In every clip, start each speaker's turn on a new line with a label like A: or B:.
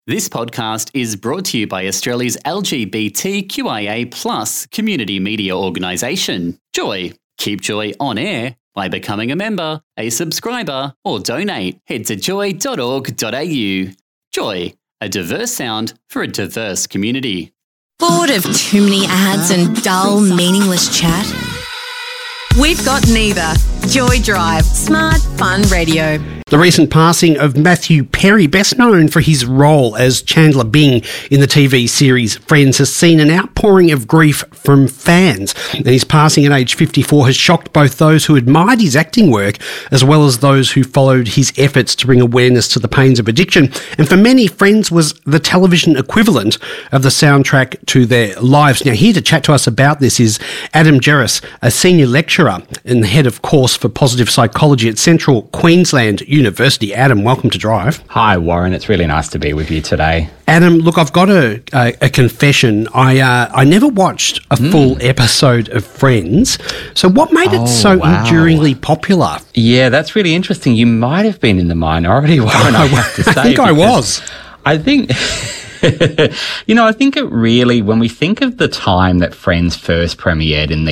A: This podcast is brought to you by Australia's LGBTQIA+ community media organisation, Joy. Keep Joy on air by becoming a member, a subscriber, or donate. Head to joy.org.au. Joy, a diverse sound for a diverse community.
B: Bored of too many ads and dull, meaningless chat? We've got neither. Joy Drive, smart, fun radio.
C: The recent passing of Matthew Perry, best known for his role as Chandler Bing in the TV series Friends, has seen an outpouring of grief from fans. And his passing at age 54 has shocked both those who admired his acting work as well as those who followed his efforts to bring awareness to the pains of addiction. And for many, Friends was the television equivalent of the soundtrack to their lives. Now, here to chat to us about this is Adam Gerris, a senior lecturer and the head of course for positive psychology at Central Queensland University. Adam, welcome to Drive.
D: Hi, Warren. It's really nice to be with you today.
C: Adam, look, I've got a confession. I never watched a full episode of Friends. So what made it so enduringly popular?
D: Yeah, that's really interesting. You might have been in the minority, Warren, I have to say.
C: I think I was.
D: I think... I think it really, when we think of the time that Friends first premiered in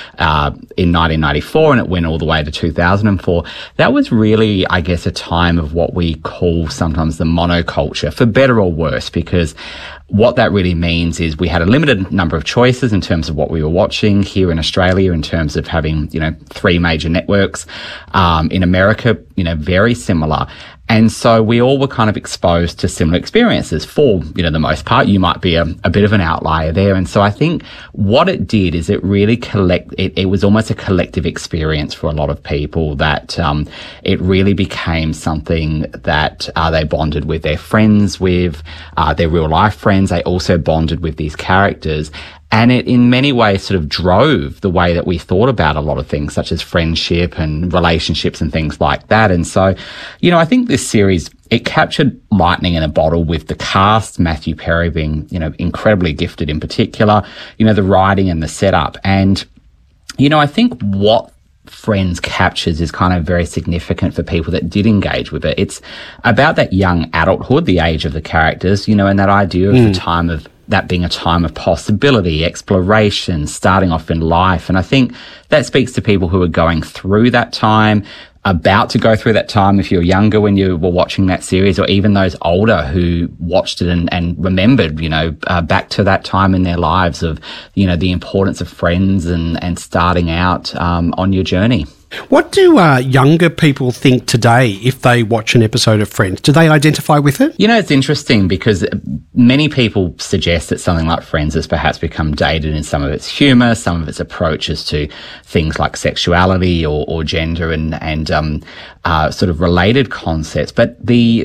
D: 1994 and it went all the way to 2004, that was really, I guess, a time of what we call sometimes the monoculture, for better or worse, because what that really means is we had a limited number of choices in terms of what we were watching here in Australia, in terms of having, 3 major networks. In America, very similar. And so we all were kind of exposed to similar experiences for, the most part. You might be a bit of an outlier there. And so I think what it did is it really it was almost a collective experience for a lot of people that it really became something that they bonded with their friends with, their real life friends. They also bonded with these characters. And it, in many ways, sort of drove the way that we thought about a lot of things, such as friendship and relationships and things like that. And so, I think this series, it captured lightning in a bottle with the cast, Matthew Perry being, incredibly gifted in particular, the writing and the setup. And, I think what Friends captures is kind of very significant for people that did engage with it. It's about that young adulthood, the age of the characters, and that idea of the time of that being a time of possibility, exploration, starting off in life. And I think that speaks to people who are going through that time, about to go through that time if you're younger when you were watching that series, or even those older who watched it and remembered, back to that time in their lives of, the importance of Friends and starting out on your journey.
C: What do younger people think today if they watch an episode of Friends? Do they identify with it?
D: It's interesting because many people suggest that something like Friends has perhaps become dated in some of its humour, some of its approaches to things like sexuality or gender and sort of related concepts. But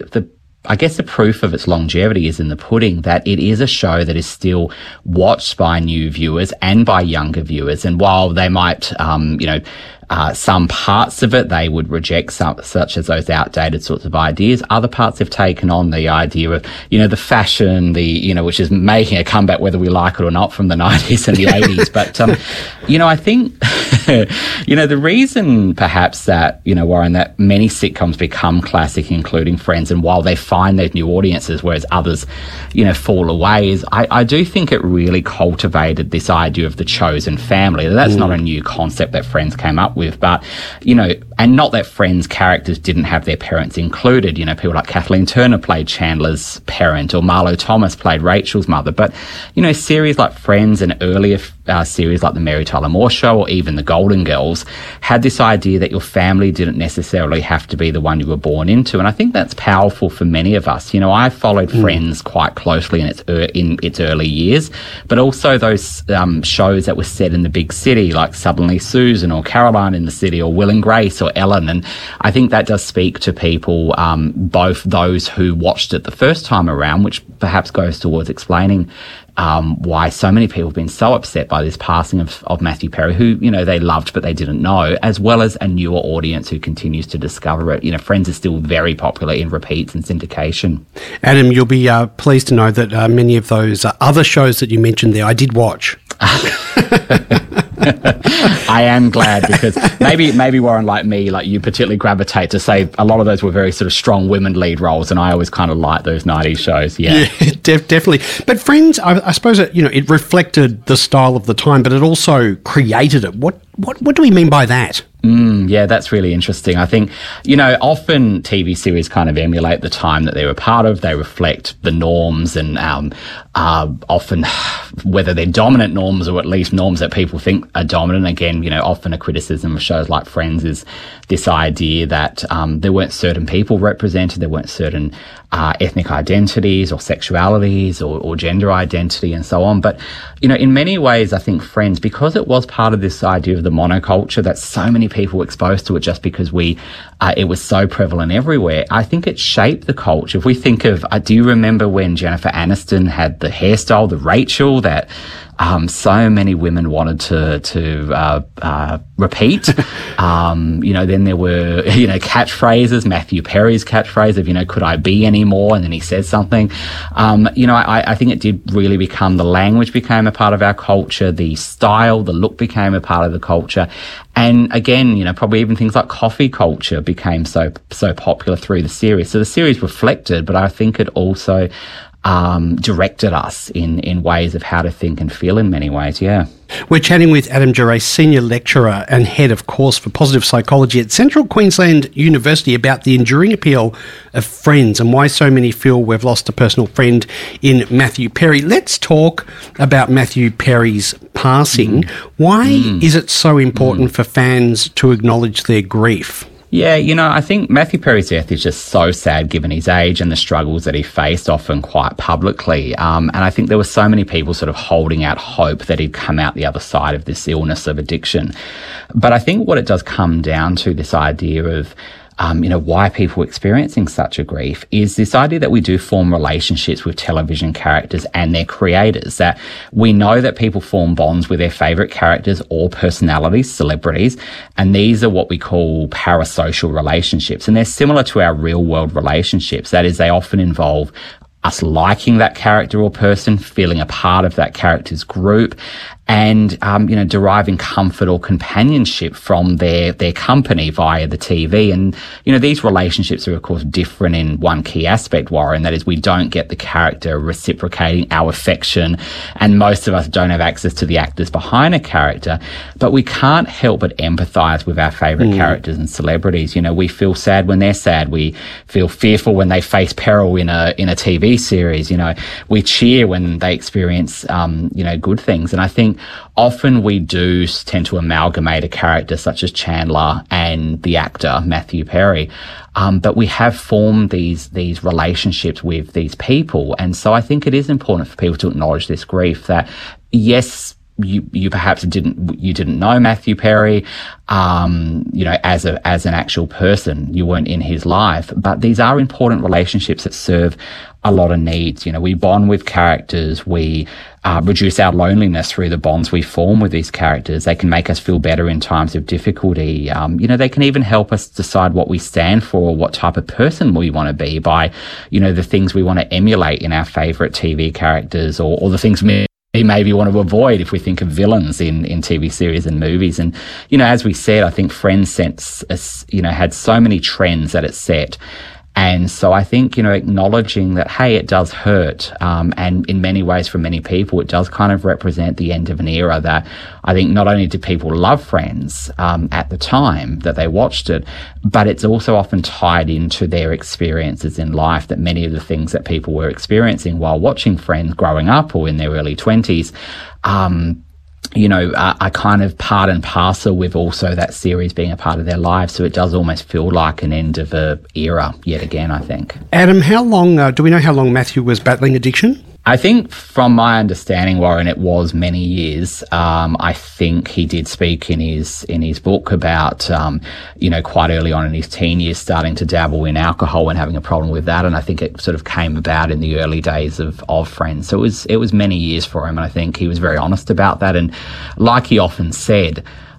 D: I guess the proof of its longevity is in the pudding, that it is a show that is still watched by new viewers and by younger viewers. And while they might, some parts of it they would reject, such as those outdated sorts of ideas. Other parts have taken on the idea of, the fashion, which is making a comeback whether we like it or not from the 90s and the 80s. But, I think, the reason perhaps that, Warren, that many sitcoms become classic, including Friends, and while they find their new audiences, whereas others, fall away, is I do think it really cultivated this idea of the chosen family. That's not a new concept that Friends came up with, but, and not that Friends characters didn't have their parents included. People like Kathleen Turner played Chandler's parent, or Marlo Thomas played Rachel's mother. But, series like Friends and earlier series like The Mary Tyler Moore Show or even The Golden Girls had this idea that your family didn't necessarily have to be the one you were born into. And I think that's powerful for many of us. I followed Friends quite closely in its early years, but also those shows that were set in the big city, like Suddenly Susan or Caroline in the City or Will and Grace or Ellen. And I think that does speak to people, both those who watched it the first time around, which perhaps goes towards explaining why so many people have been so upset by this passing of Matthew Perry, who, they loved but they didn't know, as well as a newer audience who continues to discover it. Friends is still very popular in repeats and syndication.
C: Adam, you'll be pleased to know that many of those other shows that you mentioned there, I did watch.
D: I am glad, because maybe Warren, like me, like you particularly gravitate to say a lot of those were very sort of strong women lead roles, and I always kind of like those 90s shows. Yeah,
C: definitely. But Friends, I suppose it reflected the style of the time, but it also created it. What do we mean by that?
D: Yeah, that's really interesting. I think, often TV series kind of emulate the time that they were part of. They reflect the norms and often, whether they're dominant norms or at least norms that people think are dominant. Again, often a criticism of shows like Friends is this idea that there weren't certain people represented, there weren't certain ethnic identities or sexualities or gender identity and so on. But, in many ways, I think Friends, because it was part of this idea of the monoculture that so many people were exposed to it just because it was so prevalent everywhere, I think it shaped the culture. If we think of, do you remember when Jennifer Aniston had the hairstyle, the Rachel, that so many women wanted to repeat? Then there were, catchphrases, Matthew Perry's catchphrase of, could I be any more? And then he says something. I think it did really become, the language became a part of our culture, the style, the look became a part of the culture. And again, probably even things like coffee culture became so popular through the series. So the series reflected, but I think it also directed us in ways of how to think and feel in many ways, yeah.
C: We're chatting with Adam Gerace, Senior Lecturer and Head of Course for Positive Psychology at Central Queensland University, about the enduring appeal of Friends and why so many feel we've lost a personal friend in Matthew Perry. Let's talk about Matthew Perry's passing. Why is it so important for fans to acknowledge their grief?
D: Yeah, I think Matthew Perry's death is just so sad given his age and the struggles that he faced, often quite publicly. And I think there were so many people sort of holding out hope that he'd come out the other side of this illness of addiction. But I think what it does come down to, this idea of why people are experiencing such a grief, is this idea that we do form relationships with television characters and their creators, that we know that people form bonds with their favourite characters or personalities, celebrities, and these are what we call parasocial relationships. And they're similar to our real world relationships. That is, they often involve us liking that character or person, feeling a part of that character's group, and, deriving comfort or companionship from their company via the TV. And, these relationships are, of course, different in one key aspect, Warren, that is, we don't get the character reciprocating our affection, and most of us don't have access to the actors behind a character, but we can't help but empathise with our favourite characters and celebrities. We feel sad when they're sad. We feel fearful when they face peril in a TV series. We cheer when they experience, good things. And I think often we do tend to amalgamate a character such as Chandler and the actor Matthew Perry, but we have formed these relationships with these people, and so I think it is important for people to acknowledge this grief. That yes, you perhaps didn't know Matthew Perry, as an actual person. You weren't in his life, but these are important relationships that serve a lot of needs. We bond with characters. We reduce our loneliness through the bonds we form with these characters. They can make us feel better in times of difficulty. They can even help us decide what we stand for, what type of person we want to be by, the things we want to emulate in our favourite TV characters, or the things we maybe want to avoid if we think of villains in TV series and movies. And, as we said, I think Friends had so many trends that it set. And so I think, acknowledging that, hey, it does hurt. And in many ways, for many people, it does kind of represent the end of an era that I think not only did people love Friends at the time that they watched it, but it's also often tied into their experiences in life, that many of the things that people were experiencing while watching Friends growing up or in their early 20s, are kind of part and parcel with also that series being a part of their lives. So it does almost feel like an end of an era yet again, I think.
C: Adam, how long, do we know how long Matthew was battling addiction?
D: I think from my understanding, Warren, it was many years. I think he did speak in his book about, quite early on in his teen years, starting to dabble in alcohol and having a problem with that. And I think it sort of came about in the early days of Friends. So it was many years for him. And I think he was very honest about that. And like he often said,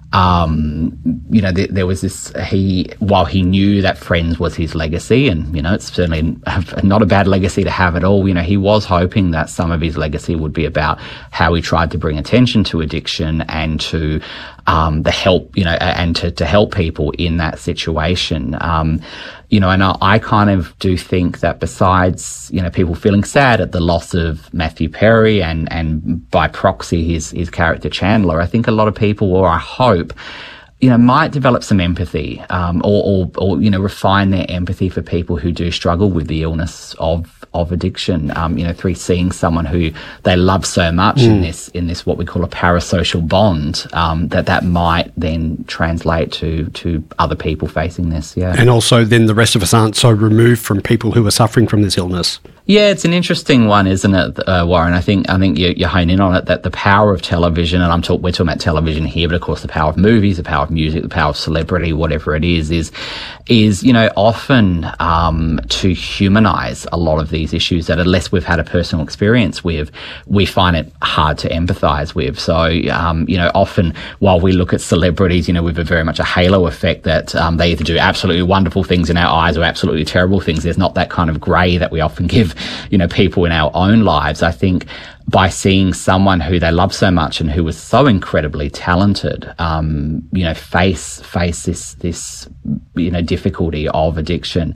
D: there was this, while he knew that Friends was his legacy, and, it's certainly not a bad legacy to have at all, he was hoping that some of his legacy would be about how he tried to bring attention to addiction and to the help, and to help people in that situation. And I kind of do think that besides, people feeling sad at the loss of Matthew Perry and by proxy his character Chandler, I think a lot of people, or I hope, might develop some empathy, or refine their empathy for people who do struggle with the illness of addiction, through seeing someone who they love so much in this what we call a parasocial bond, that might then translate to other people facing this. Yeah.
C: And also then the rest of us aren't so removed from people who are suffering from this illness.
D: Yeah, it's an interesting one, isn't it, Warren? I think you hone in on it, that the power of television, and we're talking about television here, but of course the power of movies, the power of music, the power of celebrity, whatever it is often to humanize a lot of these issues that, unless we've had a personal experience with, we find it hard to empathize with. So, often while we look at celebrities, with very much a halo effect that they either do absolutely wonderful things in our eyes or absolutely terrible things, there's not that kind of grey that we often give people in our own lives. I think by seeing someone who they love so much and who was so incredibly talented, face this difficulty of addiction,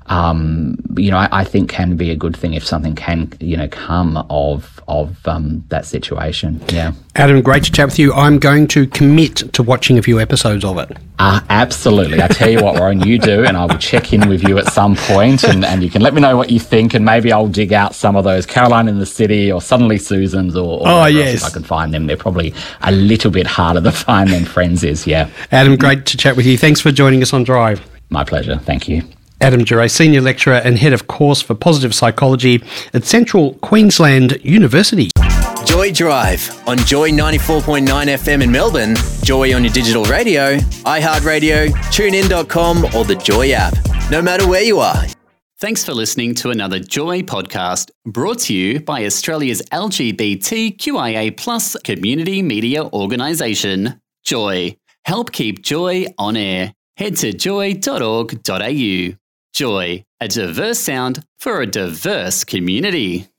D: I think can be a good thing if something can, come of that situation. Yeah.
C: Adam, great to chat with you. I'm going to commit to watching a few episodes of it.
D: Absolutely. I tell you what, Warren, you do, and I will check in with you at some point, and you can let me know what you think, and maybe I'll dig out some of those Caroline in the City or Suddenly Susans or
C: yes,
D: if I can find them. They're probably a little bit harder to find than Friends is, yeah.
C: Adam, great to chat with you. Thanks for joining us on Drive.
D: My pleasure. Thank you.
C: Adam Duray, Senior Lecturer and Head of Course for Positive Psychology at Central Queensland University.
E: Joy Drive on Joy 94.9 FM in Melbourne, Joy on your digital radio, iHeartRadio, TuneIn.com or the Joy app. No matter where you are.
A: Thanks for listening to another Joy podcast, brought to you by Australia's LGBTQIA+ community media organisation, Joy. Help keep Joy on air. Head to joy.org.au. Joy, a diverse sound for a diverse community.